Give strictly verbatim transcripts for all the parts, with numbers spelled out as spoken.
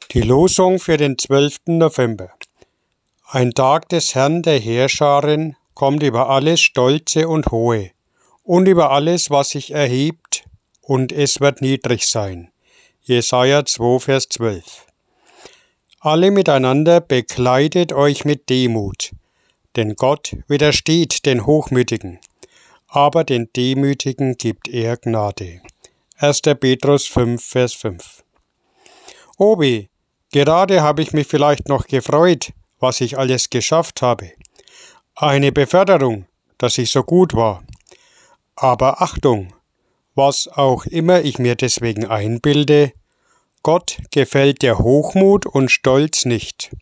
Die Losung für den zwölften November. Ein Tag des Herrn der Heerscharen kommt über alles Stolze und Hohe und über alles, was sich erhebt, und es wird niedrig sein. Jesaja zwei, Vers zwölf. Alle miteinander bekleidet euch mit Demut, denn Gott widersteht den Hochmütigen, aber den Demütigen gibt er Gnade. erster Petrus fünf, Vers fünf. Obi, gerade habe ich mich vielleicht noch gefreut, was ich alles geschafft habe. Eine Beförderung, dass ich so gut war. Aber Achtung, was auch immer ich mir deswegen einbilde, Gott gefällt der Hochmut und Stolz nicht.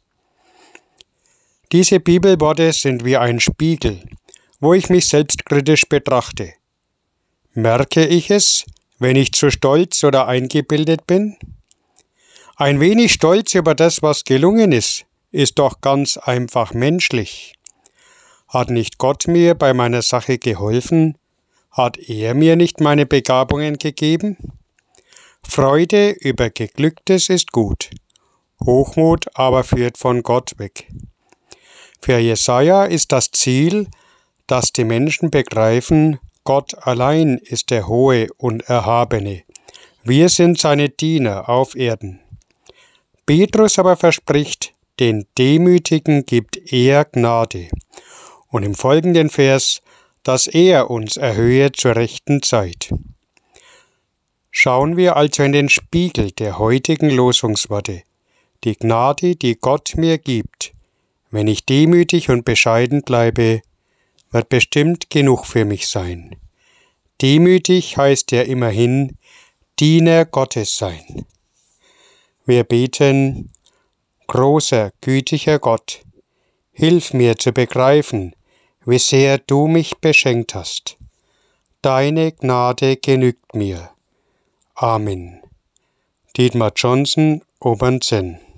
Diese Bibelworte sind wie ein Spiegel, wo ich mich selbstkritisch betrachte. Merke ich es, wenn ich zu stolz oder eingebildet bin? Ein wenig Stolz über das, was gelungen ist, ist doch ganz einfach menschlich. Hat nicht Gott mir bei meiner Sache geholfen? Hat er mir nicht meine Begabungen gegeben? Freude über Geglücktes ist gut, Hochmut aber führt von Gott weg. Für Jesaja ist das Ziel, dass die Menschen begreifen, Gott allein ist der Hohe und Erhabene. Wir sind seine Diener auf Erden. Petrus aber verspricht, den Demütigen gibt er Gnade. Und im folgenden Vers, dass er uns erhöhe zur rechten Zeit. Schauen wir also in den Spiegel der heutigen Losungsworte. Die Gnade, die Gott mir gibt, wenn ich demütig und bescheiden bleibe, wird bestimmt genug für mich sein. Demütig heißt ja immerhin Diener Gottes sein. Wir beten: Großer, gütiger Gott, hilf mir zu begreifen, wie sehr du mich beschenkt hast. Deine Gnade genügt mir. Amen. Dietmar Johnson, Obernsenn.